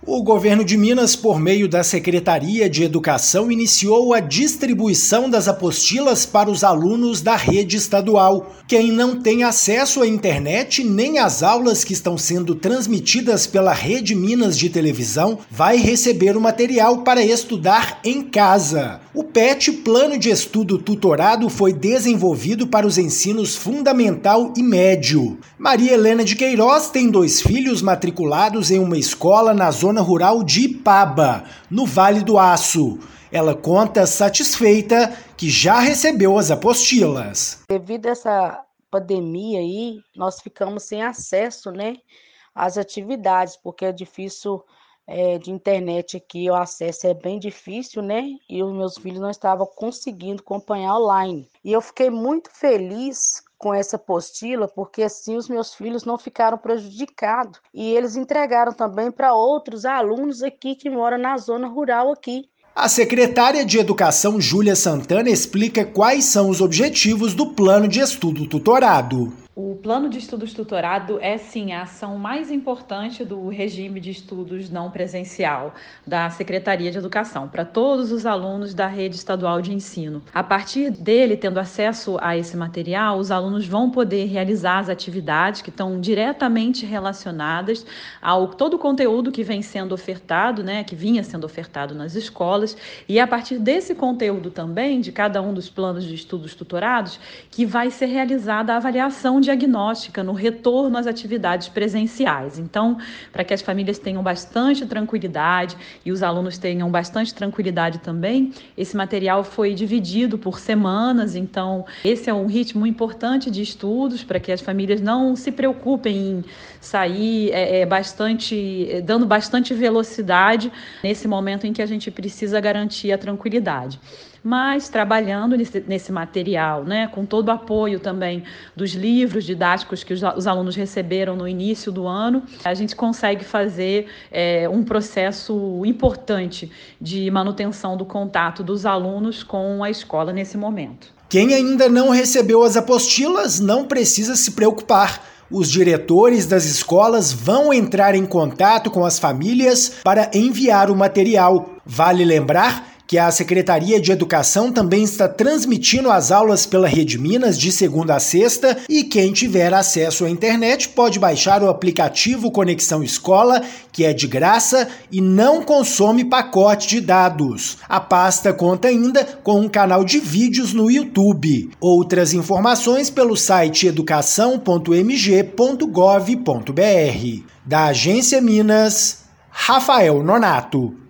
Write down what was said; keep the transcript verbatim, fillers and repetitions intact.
O governo de Minas, por meio da Secretaria de Educação, iniciou a distribuição das apostilas para os alunos da rede estadual. Quem não tem acesso à internet nem às aulas que estão sendo transmitidas pela Rede Minas de televisão vai receber o material para estudar em casa. O P E T, Plano de Estudo Tutorado, foi desenvolvido para os ensinos fundamental e médio. Maria Helena de Queiroz tem dois filhos matriculados em uma escola na zona rural de Ipaba, no Vale do Aço. Ela conta satisfeita que já recebeu as apostilas. Devido a essa pandemia aí, nós ficamos sem acesso, né, às atividades, porque é difícil é, de internet aqui, o acesso é bem difícil, né, e os meus filhos não estavam conseguindo acompanhar online. E eu fiquei muito feliz com essa apostila, porque assim os meus filhos não ficaram prejudicados. E eles entregaram também para outros alunos aqui que moram na zona rural aqui. A secretária de Educação, Júlia Santana, explica quais são os objetivos do Plano de Estudo Tutorado. O Plano de Estudos Tutorado é, sim, a ação mais importante do regime de estudos não presencial da Secretaria de Educação para todos os alunos da rede estadual de ensino. A partir dele, tendo acesso a esse material, os alunos vão poder realizar as atividades que estão diretamente relacionadas ao todo o conteúdo que vem sendo ofertado, né, que vinha sendo ofertado nas escolas, e a partir desse conteúdo também, de cada um dos planos de estudos tutorados, que vai ser realizada a avaliação de diagnóstica no retorno às atividades presenciais. Então, para que as famílias tenham bastante tranquilidade e os alunos tenham bastante tranquilidade também, esse material foi dividido por semanas, então esse é um ritmo importante de estudos para que as famílias não se preocupem em sair é, é, bastante, dando bastante velocidade nesse momento em que a gente precisa garantir a tranquilidade. Mas trabalhando nesse, nesse material, né, com todo o apoio também dos livros didáticos que os, os alunos receberam no início do ano, a gente consegue fazer é, um processo importante de manutenção do contato dos alunos com a escola nesse momento. Quem ainda não recebeu as apostilas não precisa se preocupar. Os diretores das escolas vão entrar em contato com as famílias para enviar o material. Vale lembrar que a Secretaria de Educação também está transmitindo as aulas pela Rede Minas de segunda a sexta e quem tiver acesso à internet pode baixar o aplicativo Conexão Escola, que é de graça e não consome pacote de dados. A pasta conta ainda com um canal de vídeos no YouTube. Outras informações pelo site educação ponto m g ponto gov ponto b r. Da Agência Minas, Rafael Nonato.